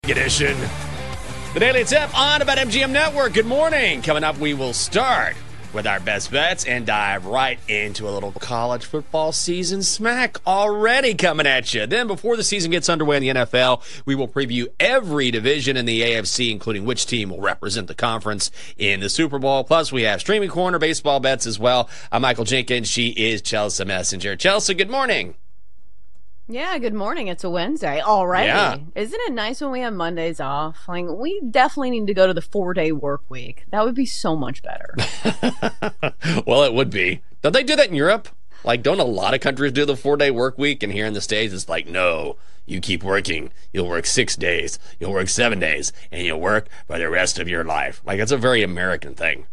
Edition. The Daily Tip on about MGM Network. Good morning. Coming up, we will start with our best bets and dive right into a little college football season smack already coming at you. Then before the season gets underway in the NFL, we will preview every division in the AFC, including which team will represent the conference in the Super Bowl. Plus, we have Streaming Corner baseball bets as well. I'm Michael Jenkins. She is Chelsea Messenger. Chelsea, good morning. Yeah, good morning. It's a Wednesday already. Yeah. Isn't it nice when we have Mondays off? Like, we definitely need to go to the 4-day work week. That would be so much better. Well, it would be. Don't they do that in Europe? Like, don't a lot of countries do the 4-day work week? And here in the States, it's like, no, you keep working. You'll work 6 days. You'll work 7 days. And you'll work for the rest of your life. Like, it's a very American thing.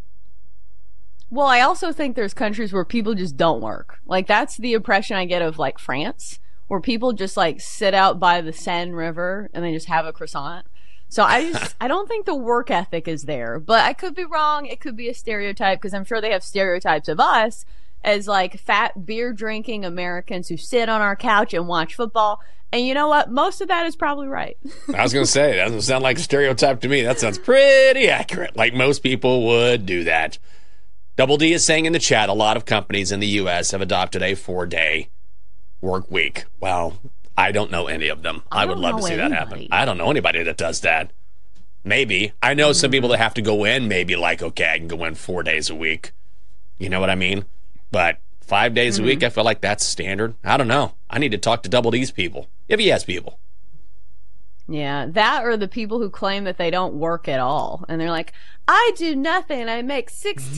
Well, I also think there's countries where people just don't work. Like, that's the impression I get of, like, France, where people just like sit out by the Seine River and they just have a croissant. So I don't think the work ethic is there, but I could be wrong. It could be a stereotype because I'm sure they have stereotypes of us as like fat beer drinking Americans who sit on our couch and watch football. And you know what? Most of that is probably right. I was going to say, that doesn't sound like a stereotype to me. That sounds pretty accurate. Like most people would do that. Double D is saying in the chat, a lot of companies in the U.S. have adopted a 4-day work week. Well, I don't know any of them. I would love to see that happen. I don't know anybody that does that. Maybe. I know some people that have to go in, maybe like, okay, I can go in 4 days a week. You know what I mean? But 5 days a week, I feel like that's standard. I don't know. I need to talk to Double D's people, if he has people. Yeah, that or the people who claim that they don't work at all. And they're like, I do nothing. I make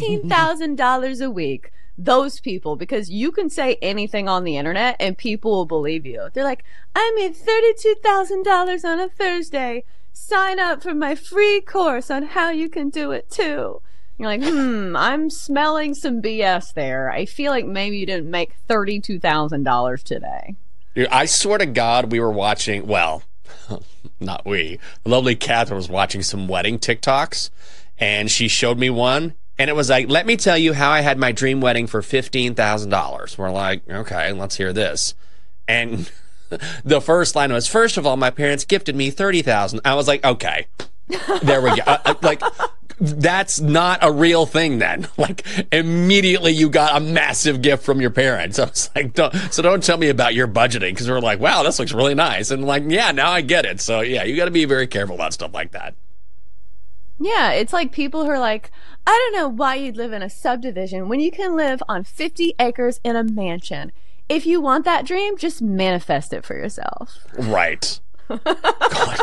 $16,000 a week. Those people, because you can say anything on the internet and people will believe you. They're like, I made $32,000 on a Thursday. Sign up for my free course on how you can do it too. You're like, I'm smelling some BS there. I feel like maybe you didn't make $32,000 today. Dude, I swear to God, we were watching, well, not we. The lovely Catherine was watching some wedding TikToks, and she showed me one. And it was like, let me tell you how I had my dream wedding for $15,000. We're like, okay, let's hear this. And the first line was, first of all, my parents gifted me $30,000. I was like, okay, there we go. Like, that's not a real thing then. Like, immediately you got a massive gift from your parents. I was like, don't tell me about your budgeting, because we're like, wow, this looks really nice. And like, yeah, now I get it. So yeah, you got to be very careful about stuff like that. Yeah, it's like people who are like, I don't know why you'd live in a subdivision when you can live on 50 acres in a mansion. If you want that dream, just manifest it for yourself. Right. God.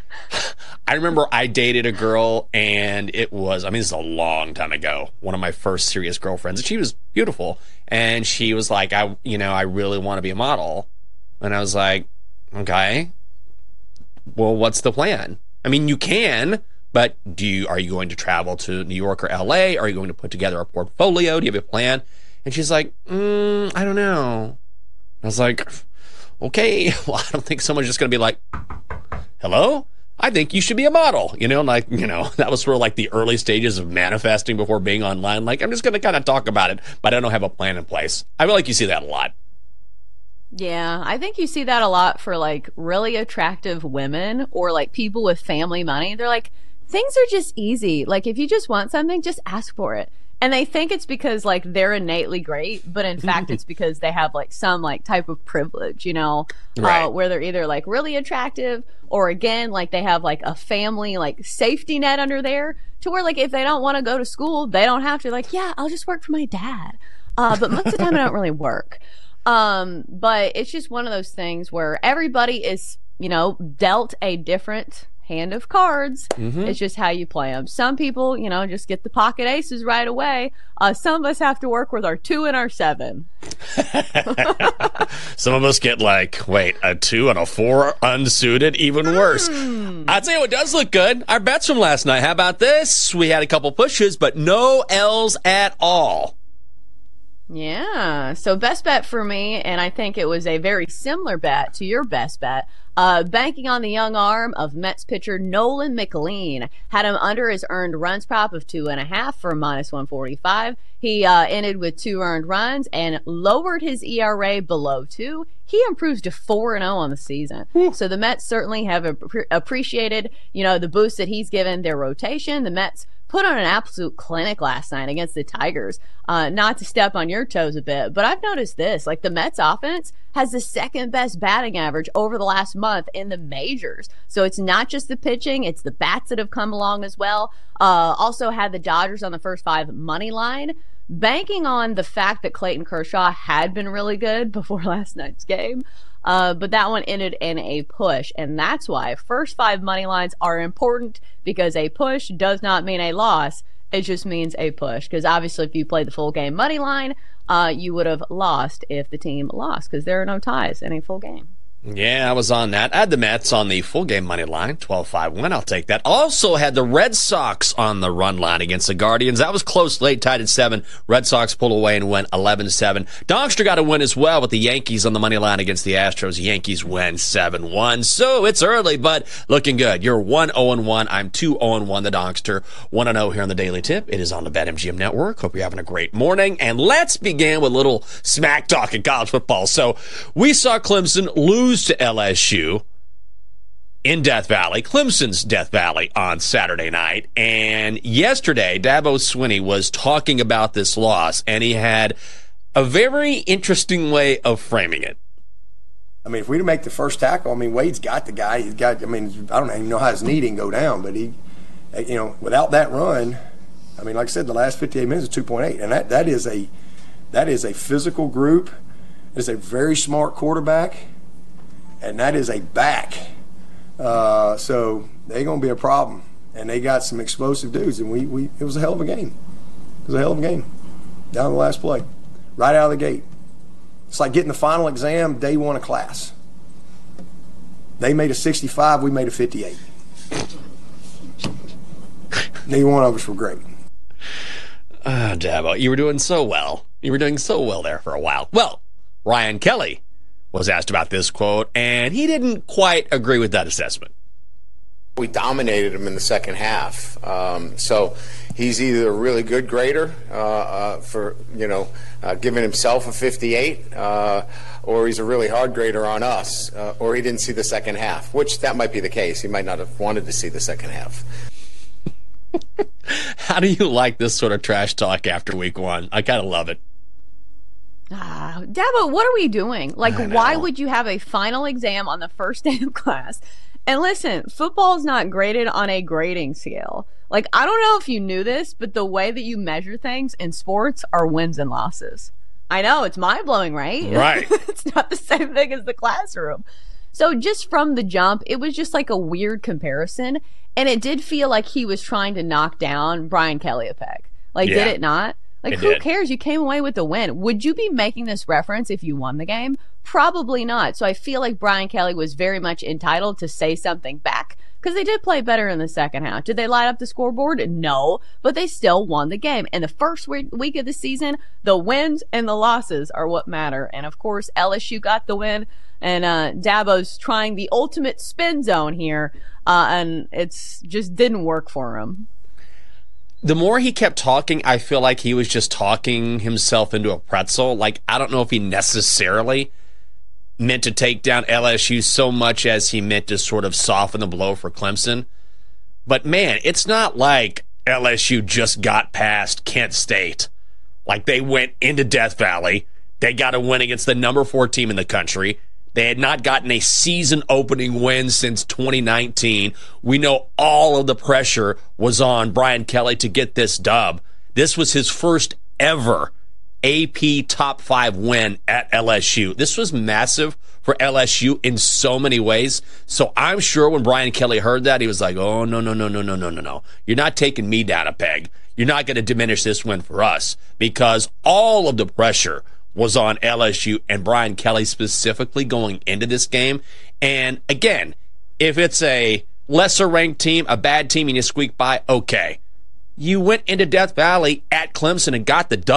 I remember I dated a girl, and it was, I mean, this is a long time ago, one of my first serious girlfriends, and she was beautiful, and she was like, I really want to be a model. And I was like, okay, well, what's the plan? I mean, you can, but are you going to travel to New York or LA? Are you going to put together a portfolio? Do you have a plan? And she's like, I don't know. I was like, okay, well, I don't think someone's just going to be like, hello? I think you should be a model. That was sort of like the early stages of manifesting before being online. Like, I'm just going to kind of talk about it, but I don't have a plan in place. I feel like you see that a lot. Yeah, I think you see that a lot for like really attractive women or like people with family money. They're like, things are just easy. Like, if you just want something, just ask for it. And they think it's because like they're innately great, but in fact it's because they have like some like type of privilege, right. Where they're either like really attractive or again, like they have like a family like safety net under there to where like if they don't want to go to school, they don't have to. Like, yeah, I'll just work for my dad. But most of the time I don't really work. But it's just one of those things where everybody is, dealt a different hand of cards. It's just how you play them. Some people, just get the pocket aces right away. Some of us have to work with our 2 and our 7. Some of us get a 2 and a 4 unsuited, even worse. I'll tell you what does look good. Our bets from last night. How about this? We had a couple pushes, but no L's at all. Yeah. So best bet for me, and I think it was a very similar bet to your best bet. Banking on the young arm of Mets pitcher Nolan McLean, had him under his earned runs prop of 2.5 for -145. He ended with 2 earned runs and lowered his ERA below 2. He improves to 4-0 on the season. So the Mets certainly have appreciated, the boost that he's given their rotation. The Mets put on an absolute clinic last night against the Tigers. Not to step on your toes a bit, but I've noticed this. Like, the Mets offense has the second best batting average over the last month in the majors. So it's not just the pitching, it's the bats that have come along as well. Also had the Dodgers on the first 5 money line. Banking on the fact that Clayton Kershaw had been really good before last night's game. But that one ended in a push, and that's why first 5 money lines are important, because a push does not mean a loss. It just means a push, because obviously if you play the full game money line, you would have lost if the team lost, because there are no ties in a full game. Yeah, I was on that. I had the Mets on the full game money line, 12-5 win. I'll take that. Also had the Red Sox on the run line against the Guardians. That was close, late, tied at 7. Red Sox pulled away and went 11-7. Donkster got a win as well with the Yankees on the money line against the Astros. Yankees win 7-1. So it's early, but looking good. You're 1-0-1. I'm 2-0-1, the Donkster. 1-0 here on the Daily Tip. It is on the BetMGM Network. Hope you're having a great morning. And let's begin with a little smack talk in college football. So we saw Clemson lose to LSU in Death Valley, Clemson's Death Valley, on Saturday night. And yesterday, Dabo Swinney was talking about this loss, and he had a very interesting way of framing it. I mean, if we make the first tackle, Wade's got the guy. He's got, I don't even know how his knee didn't go down, but he, without that run, like I said, the last 58 minutes is 2.8. And that is a physical group. It's a very smart quarterback. And that is a back. So they're going to be a problem. And they got some explosive dudes. And it was a hell of a game. It was a hell of a game. Down the last play. Right out of the gate. It's like getting the final exam day 1 of class. They made a 65, we made a 58. Neither one of us were great. Dabo, you were doing so well. You were doing so well there for a while. Well, Ryan Kelly was asked about this quote, and he didn't quite agree with that assessment. We dominated him in the second half. So he's either a really good grader for, giving himself a 58, or he's a really hard grader on us, or he didn't see the second half, which that might be the case. He might not have wanted to see the second half. How do you like this sort of trash talk after week 1? I kind of love it. Dabo, what are we doing? Like, why would you have a final exam on the first day of class? And listen, football is not graded on a grading scale. Like, I don't know if you knew this, but the way that you measure things in sports are wins and losses. I know, it's mind-blowing, right? Right. It's not the same thing as the classroom. So just from the jump, it was just like a weird comparison. And it did feel like he was trying to knock down Brian Kelly a peg. Like, did it not? Like, who cares? You came away with the win. Would you be making this reference if you won the game? Probably not. So I feel like Brian Kelly was very much entitled to say something back, because they did play better in the second half. Did they light up the scoreboard? No, but they still won the game. And the first week of the season, the wins and the losses are what matter. And of course, LSU got the win, and Dabo's trying the ultimate spin zone here, and it's just didn't work for him. The more he kept talking, I feel like he was just talking himself into a pretzel. Like, I don't know if he necessarily meant to take down LSU so much as he meant to sort of soften the blow for Clemson. But, man, it's not like LSU just got past Kent State. Like, they went into Death Valley. They got a win against the number 4 team in the country. They had not gotten a season-opening win since 2019. We know all of the pressure was on Brian Kelly to get this dub. This was his first ever AP top 5 win at LSU. This was massive for LSU in so many ways. So I'm sure when Brian Kelly heard that, he was like, oh, no. You're not taking me down a peg. You're not going to diminish this win for us, because all of the pressure was on LSU and Brian Kelly specifically going into this game. And again, if it's a lesser-ranked team, a bad team, and you squeak by, okay. You went into Death Valley at Clemson and got the dub.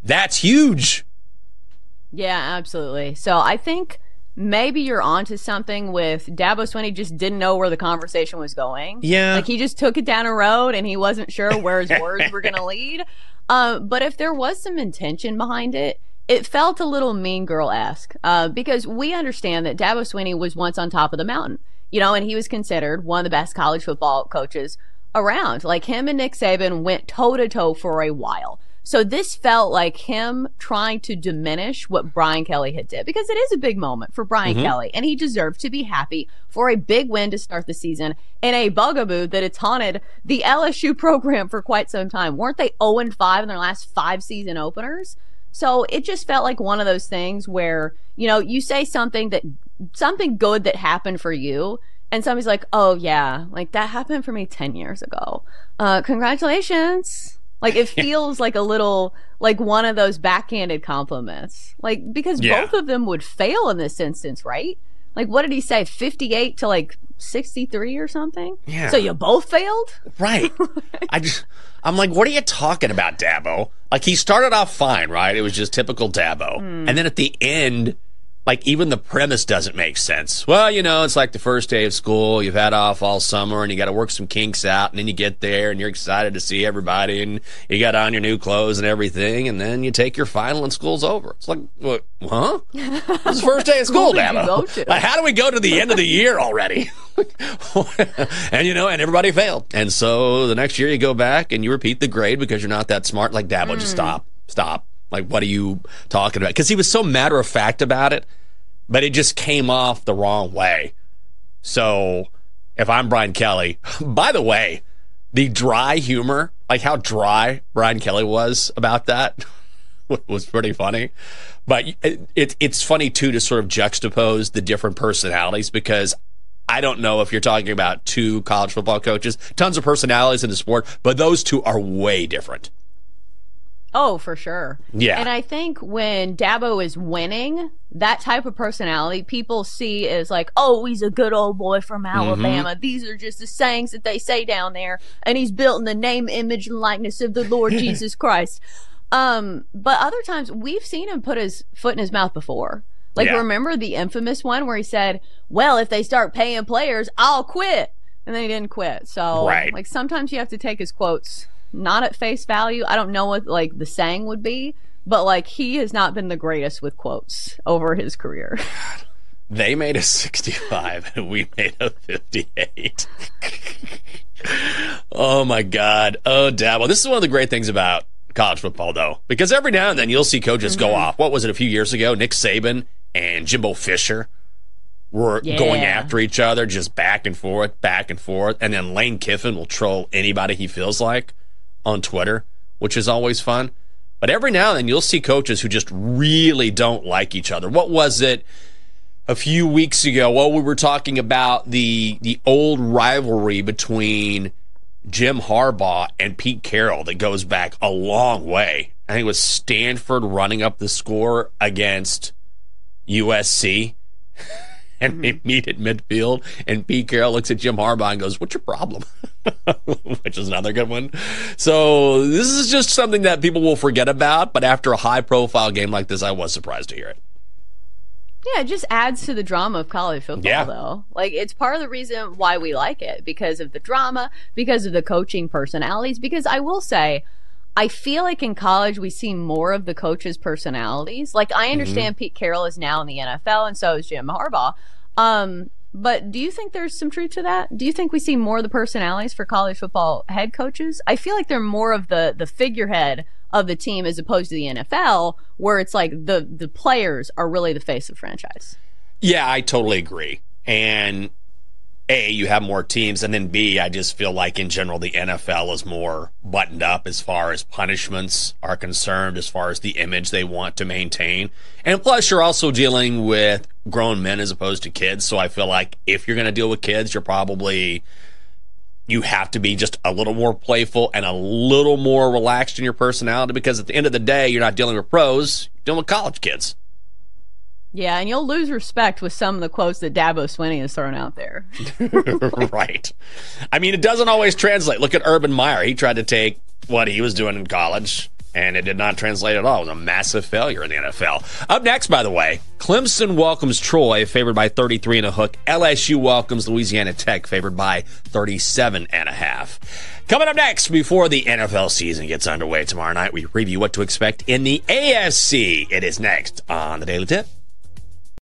That's huge. Yeah, absolutely. So I think maybe you're onto something with Dabo Swinney just didn't know where the conversation was going. Yeah. Like he just took it down a road and he wasn't sure where his words were going to lead. But if there was some intention behind it, it felt a little Mean Girl-esque because we understand that Dabo Swinney was once on top of the mountain, and he was considered one of the best college football coaches around. Like him and Nick Saban went toe-to-toe for a while. So this felt like him trying to diminish what Brian Kelly had did because it is a big moment for Brian Kelly and he deserved to be happy for a big win to start the season in a bugaboo that had haunted the LSU program for quite some time. Weren't they 0-5 in their last 5 season openers? So it just felt like one of those things where, you say something good that happened for you and somebody's like, oh yeah, like that happened for me 10 years ago. Congratulations. Like it feels like a little like one of those backhanded compliments. Like because both of them would fail in this instance, right? Like what did he say? 58 to like 63 or something? Yeah. So you both failed? Right. I'm like, what are you talking about, Dabo? Like he started off fine, right? It was just typical Dabo. And then at the end, like even the premise doesn't make sense. Well, it's like the first day of school. You've had off all summer and you got to work some kinks out. And then you get there and you're excited to see everybody and you got on your new clothes and everything. And then you take your final and school's over. It's like, what? Huh? It's the first day of school, Dabo. Like, how do we go to the end of the year already? And, and everybody failed. And so the next year you go back and you repeat the grade because you're not that smart. Like, Dabo, just stop. Like, what are you talking about? Because he was so matter of fact about it, but it just came off the wrong way. So if I'm Brian Kelly, by the way, the dry humor, like how dry Brian Kelly was about that was pretty funny. But it's funny, too, to sort of juxtapose the different personalities because I don't know if you're talking about 2 college football coaches, tons of personalities in the sport, but those 2 are way different. Oh, for sure. Yeah. And I think when Dabo is winning, that type of personality people see as like, oh, he's a good old boy from Alabama. These are just the sayings that they say down there. And he's built in the name, image, and likeness of the Lord Jesus Christ. But other times we've seen him put his foot in his mouth before. Like, remember the infamous one where he said, well, if they start paying players, I'll quit. And then he didn't quit. So, like, sometimes you have to take his quotes not at face value. I don't know what like the saying would be, but like he has not been the greatest with quotes over his career. They made a 65 and we made a 58. Oh my God. Oh, Dabo. This is one of the great things about college football though, because every now and then you'll see coaches go off. What was it a few years ago? Nick Saban and Jimbo Fisher were going after each other, just back and forth. And then Lane Kiffin will troll anybody he feels like on Twitter, which is always fun. But every now and then you'll see coaches who just really don't like each other. What was it a few weeks ago? Well, we were talking about the old rivalry between Jim Harbaugh and Pete Carroll that goes back a long way. I think it was Stanford running up the score against USC. And they meet at midfield, and Pete Carroll looks at Jim Harbaugh and goes, what's your problem? Which is another good one. So this is just something that people will forget about, but after a high-profile game like this, I was surprised to hear it. Yeah, it just adds to the drama of college football, though. Like, it's part of the reason why we like it, because of the drama, because of the coaching personalities, because I will say, I feel like in college we see more of the coaches' personalities. Like, I understand Pete Carroll is now in the NFL, and so is Jim Harbaugh. But do you think there's some truth to that? Do you think we see more of the personalities for college football head coaches? I feel like they're more of the figurehead of the team as opposed to the NFL, where it's like the players are really the face of the franchise. Yeah, I totally agree. And A, you have more teams, and then B, I just feel like in general the NFL is more buttoned up as far as punishments are concerned, as far as the image they want to maintain. And plus, you're also dealing with grown men as opposed to kids, so I feel like if you're going to deal with kids, you have to be just a little more playful and a little more relaxed in your personality, because at the end of the day, you're not dealing with pros, you're dealing with college kids. Yeah, and you'll lose respect with some of the quotes that Dabo Swinney has thrown out there. Right. I mean, it doesn't always translate. Look at Urban Meyer. He tried to take what he was doing in college And it did not translate at all. It was a massive failure in the NFL. Up next, by the way, Clemson welcomes Troy, favored by 33 and a hook. LSU welcomes Louisiana Tech, favored by 37 and a half. Coming up next, before the NFL season gets underway tomorrow night, we review what to expect in the AFC. It is next on the Daily Tip.